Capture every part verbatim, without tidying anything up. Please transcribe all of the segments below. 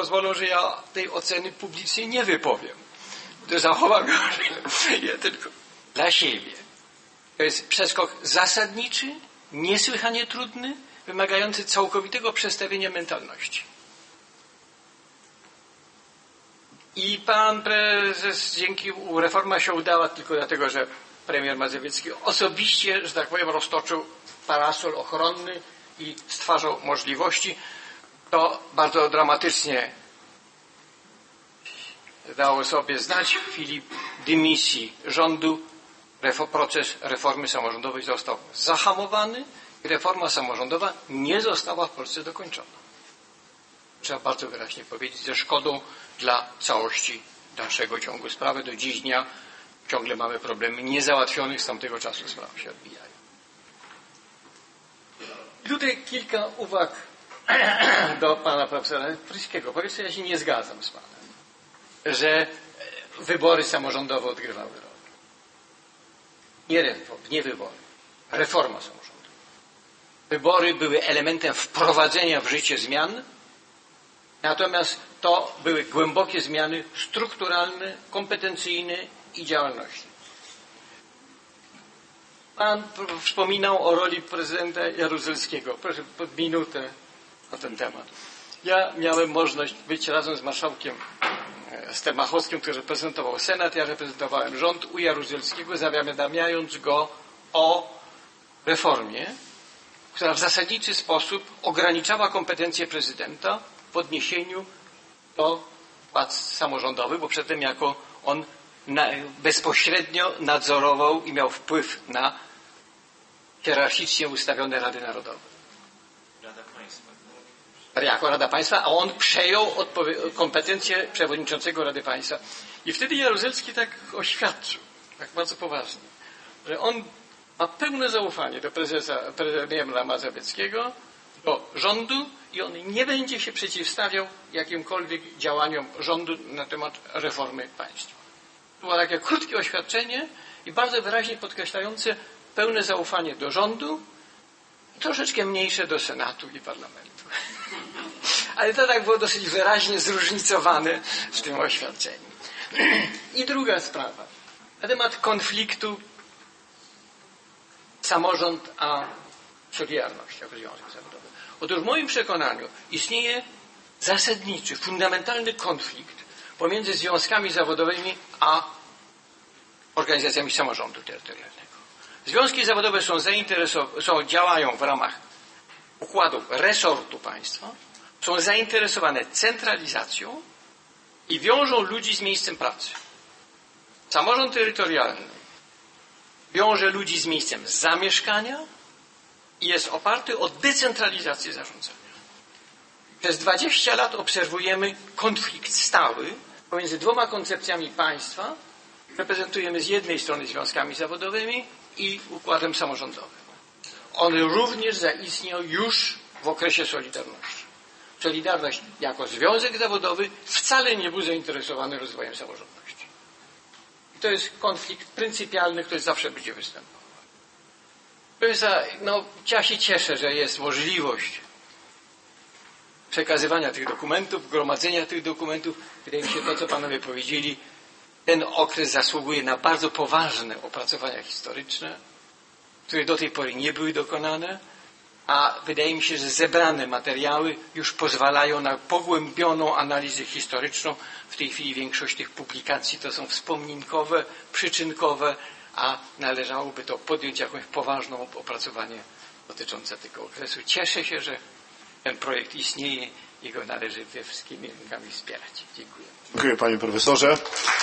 pozwolą, że ja tej oceny publicznie nie wypowiem. To zachowam ja tylko dla siebie. To jest przeskok zasadniczy, niesłychanie trudny, wymagający całkowitego przestawienia mentalności. I pan prezes, dzięki reforma się udała tylko dlatego, że premier Mazowiecki osobiście, że tak powiem, roztoczył parasol ochronny i stwarzał możliwości. To bardzo dramatycznie dało sobie znać w chwili dymisji rządu. Proces reformy samorządowej został zahamowany i reforma samorządowa nie została w Polsce dokończona. Trzeba bardzo wyraźnie powiedzieć, ze szkodą dla całości dalszego ciągu sprawy. Do dziś dnia ciągle mamy problemy niezałatwionych, z tamtego czasu sprawy się odbijają. I tutaj kilka uwag do pana profesora Pryskiego. Po pierwsze, ja się nie zgadzam z panem, że wybory samorządowe odgrywały rolę. Nie reform, nie wybory. Reforma samorządowa. Wybory były elementem wprowadzenia w życie zmian, natomiast to były głębokie zmiany strukturalne, kompetencyjne i działalności. Pan wspominał o roli prezydenta Jaruzelskiego. Proszę pod minutę na ten temat. Ja miałem możliwość być razem z marszałkiem Stemachowskim, który reprezentował Senat, ja reprezentowałem rząd u Jaruzelskiego, zawiadamiając go o reformie, która w zasadniczy sposób ograniczała kompetencje prezydenta w odniesieniu do władz samorządowych, bo przedtem jako on na, bezpośrednio nadzorował i miał wpływ na hierarchicznie ustawione Rady Narodowe. Rada Państwa. Jako Rada Państwa, a on przejął kompetencje przewodniczącego Rady Państwa. I wtedy Jaruzelski tak oświadczył, tak bardzo poważnie, że on ma pełne zaufanie do prezesa, premiera Mazowieckiego, do rządu i on nie będzie się przeciwstawiał jakimkolwiek działaniom rządu na temat reformy państwa. To było takie krótkie oświadczenie i bardzo wyraźnie podkreślające pełne zaufanie do rządu i troszeczkę mniejsze do Senatu i Parlamentu. Ale to tak było dosyć wyraźnie zróżnicowane w tym oświadczeniu. I druga sprawa. Na temat konfliktu samorząd a Solidarność jako związek zawodowy. Otóż w moim przekonaniu istnieje zasadniczy, fundamentalny konflikt pomiędzy związkami zawodowymi a organizacjami samorządu terytorialnego. Związki zawodowe są zainteresowane, są, działają w ramach układów resortu państwa, są zainteresowane centralizacją i wiążą ludzi z miejscem pracy. Samorząd terytorialny wiąże ludzi z miejscem zamieszkania i jest oparty o decentralizację zarządzania. Przez dwadzieścia lat obserwujemy konflikt stały pomiędzy dwoma koncepcjami państwa. Reprezentujemy z jednej strony związkami zawodowymi i układem samorządowym. On również zaistniał już w okresie Solidarności. Solidarność jako związek zawodowy wcale nie był zainteresowany rozwojem samorządności. I to jest konflikt pryncypialny, który zawsze będzie występował. No, ja się cieszę, że jest możliwość przekazywania tych dokumentów, gromadzenia tych dokumentów. Wydaje mi się, to co panowie powiedzieli, ten okres zasługuje na bardzo poważne opracowania historyczne, które do tej pory nie były dokonane, a wydaje mi się, że zebrane materiały już pozwalają na pogłębioną analizę historyczną. W tej chwili większość tych publikacji to są wspomnienkowe, przyczynkowe, a należałoby to podjąć jakąś poważną opracowanie dotyczące tego okresu. Cieszę się, że ten projekt istnieje i go należy we wszystkimi rękami wspierać. Dziękuję. Dziękuję panie profesorze.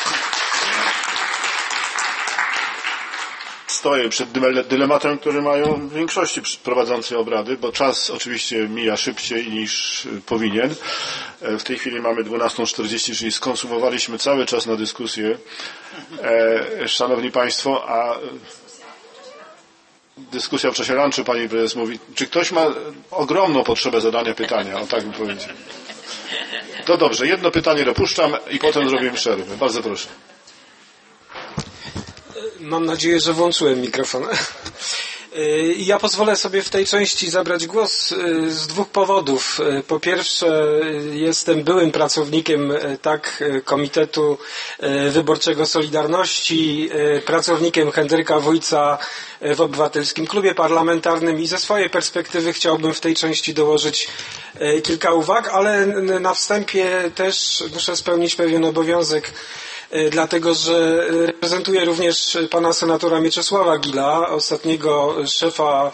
Stoję przed dylematem, który mają w większości prowadzący obrady, bo czas oczywiście mija szybciej niż powinien. W tej chwili mamy dwunasta czterdzieści, czyli skonsumowaliśmy cały czas na dyskusję. Szanowni Państwo, a dyskusja w czasie lunchu, pani prezes mówi, czy ktoś ma ogromną potrzebę zadania pytania, o tak bym powiedział. To dobrze, jedno pytanie dopuszczam i potem zrobimy przerwę. Bardzo proszę. Mam nadzieję, że włączyłem mikrofon. Ja pozwolę sobie w tej części zabrać głos z dwóch powodów. Po pierwsze, jestem byłym pracownikiem tak Komitetu Wyborczego Solidarności, pracownikiem Henryka Wójca w Obywatelskim Klubie Parlamentarnym i ze swojej perspektywy chciałbym w tej części dołożyć kilka uwag, ale na wstępie też muszę spełnić pewien obowiązek, dlatego że reprezentuję również pana senatora Mieczysława Gilla, ostatniego szefa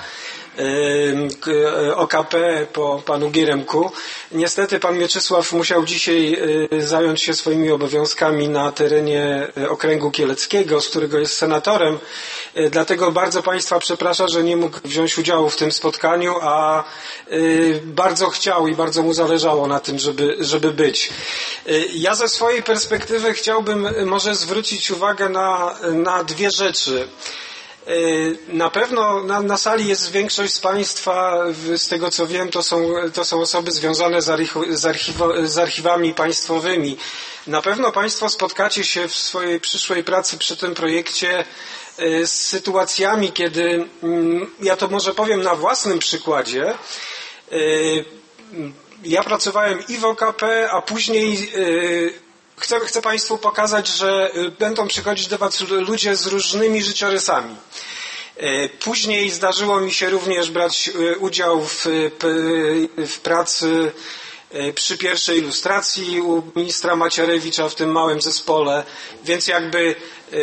O K P po panu Gieremku. Niestety pan Mieczysław musiał dzisiaj zająć się swoimi obowiązkami na terenie okręgu kieleckiego, z którego jest senatorem. Dlatego bardzo państwa przepraszam, że nie mógł wziąć udziału w tym spotkaniu, a bardzo chciał i bardzo mu zależało na tym, żeby, żeby być. Ja ze swojej perspektywy chciałbym może zwrócić uwagę na, na dwie rzeczy. Na pewno na, na sali jest większość z państwa, z tego co wiem, to są, to są osoby związane z, archiw, z, archiwo, z archiwami państwowymi. Na pewno państwo spotkacie się w swojej przyszłej pracy przy tym projekcie z sytuacjami, kiedy, ja to może powiem na własnym przykładzie, ja pracowałem i w O K P, a później Chcę, chcę Państwu pokazać, że będą przychodzić do Was ludzie z różnymi życiorysami. Później zdarzyło mi się również brać udział w, w pracy przy pierwszej ilustracji u ministra Macierewicza w tym małym zespole, więc jakby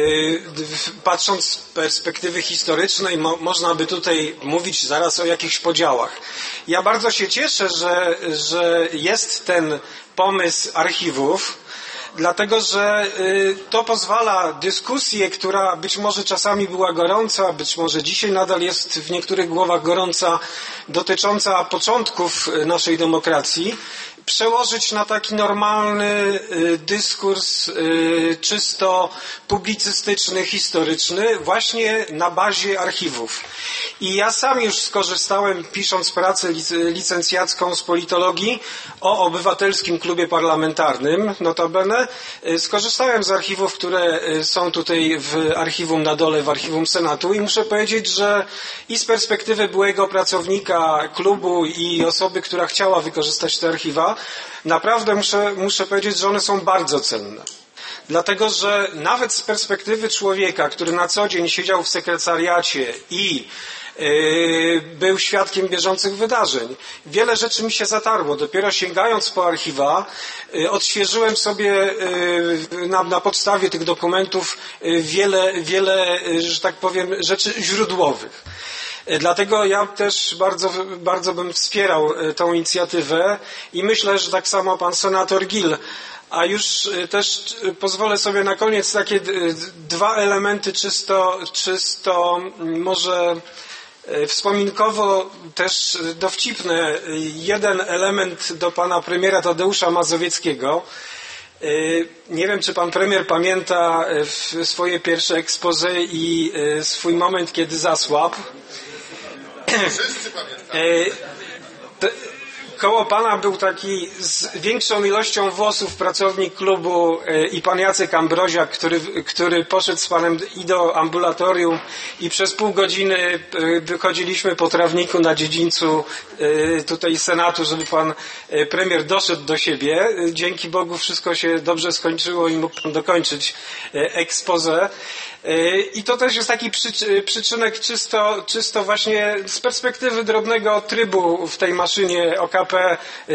patrząc z perspektywy historycznej mo, można by tutaj mówić zaraz o jakichś podziałach. Ja bardzo się cieszę, że, że jest ten pomysł archiwów, dlatego że to pozwala dyskusję, która być może czasami była gorąca, być może dzisiaj nadal jest w niektórych głowach gorąca, dotycząca początków naszej demokracji, przełożyć na taki normalny dyskurs czysto publicystyczny, historyczny, właśnie na bazie archiwów. I ja sam już skorzystałem, pisząc pracę licencjacką z politologii o Obywatelskim Klubie Parlamentarnym, notabene, skorzystałem z archiwów, które są tutaj w archiwum na dole, w archiwum Senatu i muszę powiedzieć, że i z perspektywy byłego pracownika klubu i osoby, która chciała wykorzystać te archiwa, naprawdę muszę, muszę powiedzieć, że one są bardzo cenne. Dlatego, że nawet z perspektywy człowieka, który na co dzień siedział w sekretariacie i yy, był świadkiem bieżących wydarzeń, wiele rzeczy mi się zatarło. Dopiero sięgając po archiwa, yy, odświeżyłem sobie yy, na, na podstawie tych dokumentów yy, wiele, wiele, yy, że tak powiem, rzeczy źródłowych. Dlatego ja też bardzo, bardzo bym wspierał tą inicjatywę i myślę, że tak samo pan senator Gill. A już też pozwolę sobie na koniec takie dwa elementy czysto, czysto może wspominkowo też dowcipne. Jeden element do pana premiera Tadeusza Mazowieckiego. Nie wiem, czy pan premier pamięta swoje pierwsze expose i swój moment, kiedy zasłabł. Wszyscy pamiętamy. Koło pana był taki z większą ilością włosów pracownik klubu i pan Jacek Ambroziak, który, który poszedł z panem i do ambulatorium i przez pół godziny wychodziliśmy po trawniku na dziedzińcu tutaj Senatu, żeby pan premier doszedł do siebie. Dzięki Bogu wszystko się dobrze skończyło i mógł pan dokończyć expose. I to też jest taki przyczynek czysto, czysto właśnie z perspektywy drobnego trybu w tej maszynie O K P,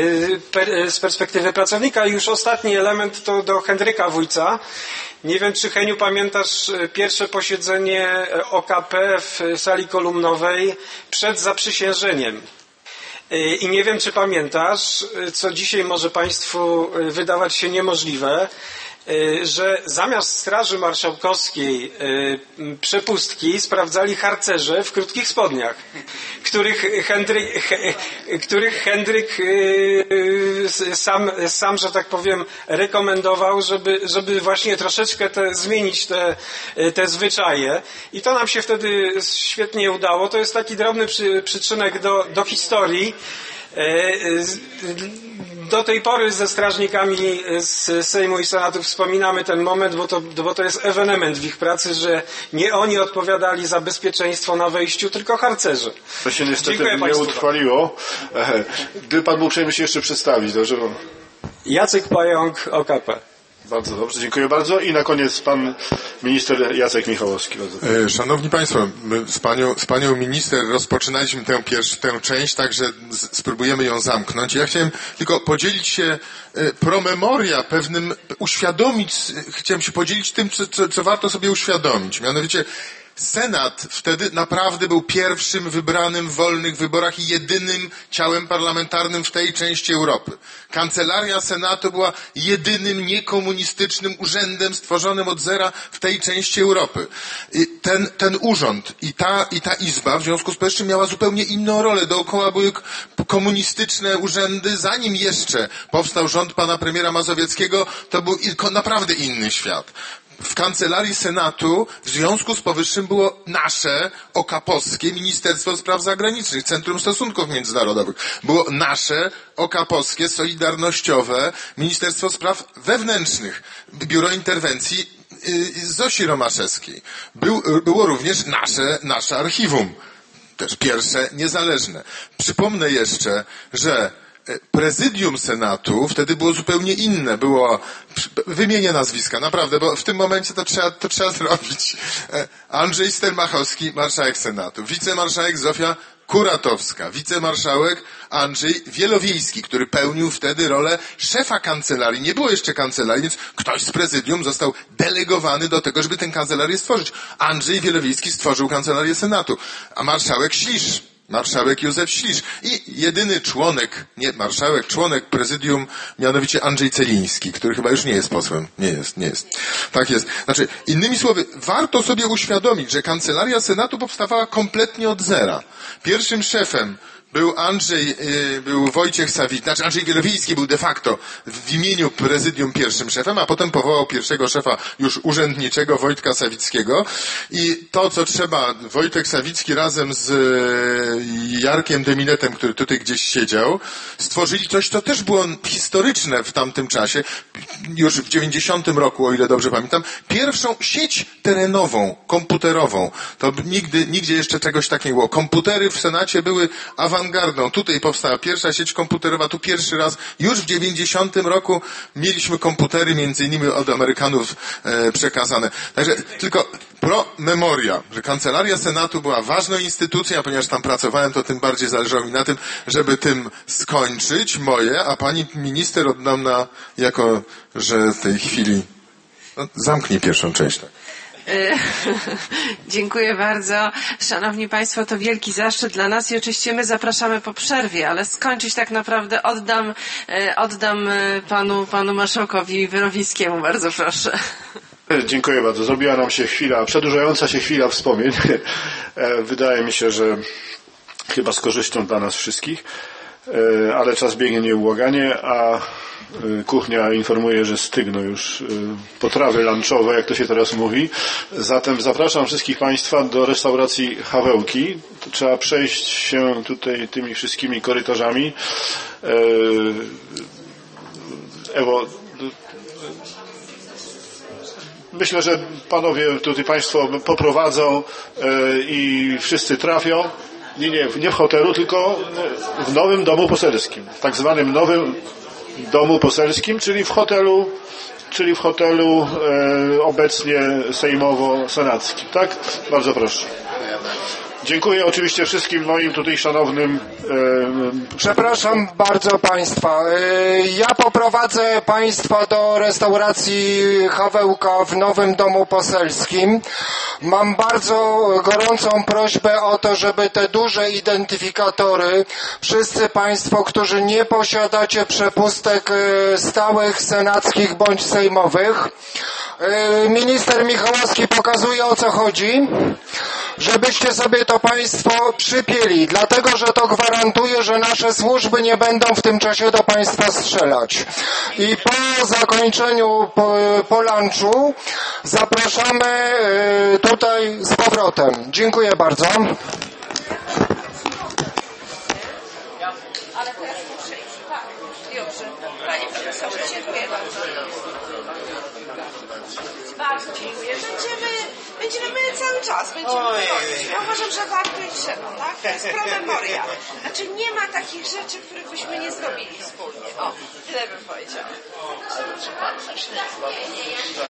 z perspektywy pracownika. I już ostatni element to do Henryka Wójca. Nie wiem, czy Heniu pamiętasz pierwsze posiedzenie O K P w sali kolumnowej przed zaprzysiężeniem. I nie wiem, czy pamiętasz, co dzisiaj może Państwu wydawać się niemożliwe, że zamiast Straży Marszałkowskiej przepustki sprawdzali harcerze w krótkich spodniach, których Hendryk, których Hendryk sam, sam, że tak powiem, rekomendował, żeby, żeby właśnie troszeczkę te, zmienić te, te zwyczaje. I to nam się wtedy świetnie udało. To jest taki drobny przy, przyczynek do, do historii. Do tej pory ze strażnikami z Sejmu i Senatu wspominamy ten moment, bo to, bo to jest ewenement w ich pracy, że nie oni odpowiadali za bezpieczeństwo na wejściu, tylko harcerze. To się niestety Dziękuję nie Państwu. utrwaliło. Gdyby Pan był uprzejmy się jeszcze przedstawić, dobrze? Jacek Pająk, O K P. Bardzo dobrze, dziękuję bardzo. I na koniec pan minister Jacek Michałowski. Bardzo Szanowni Państwo, my z panią, z panią minister rozpoczynaliśmy tę, pierwszą, tę część, także spróbujemy ją zamknąć. Ja chciałem tylko podzielić się pro memoria pewnym, uświadomić, chciałem się podzielić tym, co, co, co warto sobie uświadomić. Mianowicie Senat wtedy naprawdę był pierwszym wybranym w wolnych wyborach i jedynym ciałem parlamentarnym w tej części Europy. Kancelaria Senatu była jedynym niekomunistycznym urzędem stworzonym od zera w tej części Europy. I ten, ten urząd i ta, i ta izba w związku z powyższym miała zupełnie inną rolę. Dookoła były komunistyczne urzędy. Zanim jeszcze powstał rząd pana premiera Mazowieckiego, to był naprawdę inny świat. W Kancelarii Senatu w związku z powyższym było nasze okapowskie Ministerstwo Spraw Zagranicznych, Centrum Stosunków Międzynarodowych. Było nasze okapowskie, solidarnościowe Ministerstwo Spraw Wewnętrznych, Biuro Interwencji Zosi Romaszewskiej. Był, było również nasze, nasze archiwum, też pierwsze niezależne. Przypomnę jeszcze, że Prezydium Senatu wtedy było zupełnie inne. Było, wymienię nazwiska, naprawdę, bo w tym momencie to trzeba, to trzeba zrobić. Andrzej Stelmachowski, marszałek Senatu. Wicemarszałek Zofia Kuratowska. Wicemarszałek Andrzej Wielowiejski, który pełnił wtedy rolę szefa kancelarii. Nie było jeszcze kancelarii, więc ktoś z prezydium został delegowany do tego, żeby tę kancelarię stworzyć. Andrzej Wielowiejski stworzył kancelarię Senatu, a marszałek Ślisz. Marszałek Józef Ślisz i jedyny członek, nie marszałek, członek prezydium, mianowicie Andrzej Celiński, który chyba już nie jest posłem. Nie jest, nie jest. Tak jest. Znaczy, innymi słowy, warto sobie uświadomić, że Kancelaria Senatu powstawała kompletnie od zera. Pierwszym szefem był Andrzej, był Wojciech Sawicki, znaczy Andrzej Wielowiejski był de facto w imieniu prezydium pierwszym szefem, a potem powołał pierwszego szefa już urzędniczego Wojtka Sawickiego i to, co trzeba, Wojtek Sawicki razem z Jarkiem Deminetem, który tutaj gdzieś siedział, stworzyli coś, co też było historyczne w tamtym czasie, już w dziewięćdziesiątym roku, o ile dobrze pamiętam, pierwszą sieć terenową, komputerową. To nigdy, nigdzie jeszcze czegoś takiego nie było. Komputery w Senacie były awangardą. Tutaj powstała pierwsza sieć komputerowa, tu pierwszy raz. Już w dziewięćdziesiątym roku mieliśmy komputery, między innymi od Amerykanów e, przekazane. Także tylko pro memoria, że Kancelaria Senatu była ważną instytucją, a ponieważ tam pracowałem, to tym bardziej zależało mi na tym, żeby tym skończyć moje, a pani minister oddam na, jako, że w tej chwili no, zamknij pierwszą część. Tak. Dziękuję bardzo. Szanowni Państwo, to wielki zaszczyt dla nas i oczywiście my zapraszamy po przerwie, ale skończyć tak naprawdę oddam, oddam panu, panu marszałkowi Wielowiejskiemu. Bardzo proszę. Dziękuję bardzo. Zrobiła nam się chwila, przedłużająca się chwila wspomnień. Wydaje mi się, że chyba z korzyścią dla nas wszystkich, ale czas biegnie nieubłaganie, a kuchnia informuje, że stygną już potrawy lunchowe, jak to się teraz mówi. Zatem zapraszam wszystkich Państwa do restauracji Hawełki. Trzeba przejść się tutaj tymi wszystkimi korytarzami. Ewo, myślę, że panowie tutaj Państwo poprowadzą i wszyscy trafią. Nie, nie, nie w hotelu, tylko w nowym domu poselskim. W tak zwanym nowym domu poselskim, czyli w hotelu, czyli w hotelu e, obecnie sejmowo-senackim. Tak? Bardzo proszę. Dziękuję oczywiście wszystkim moim tutaj szanownym... E, Przepraszam bardzo Państwa. Ja poprowadzę Państwa do restauracji Hawełka w Nowym Domu Poselskim. Mam bardzo gorącą prośbę o to, żeby te duże identyfikatory, wszyscy Państwo, którzy nie posiadacie przepustek stałych, senackich bądź sejmowych, minister Michałowski pokazuje, o co chodzi, żebyście sobie to Państwo przypięli, dlatego że to gwarantuje, że nasze służby nie będą w tym czasie do Państwa strzelać. I po zakończeniu, po, po lunchu zapraszamy tutaj z powrotem. Dziękuję bardzo. Ale teraz Dziękuję bardzo. Bardzo dziękuję. Będziemy, będziemy my cały czas, będziemy robić. Ja uważam, że warto i trzeba, tak? To jest promemoria. Znaczy nie ma takich rzeczy, których byśmy nie zrobili wspólnie. O, tyle bym powiedziała.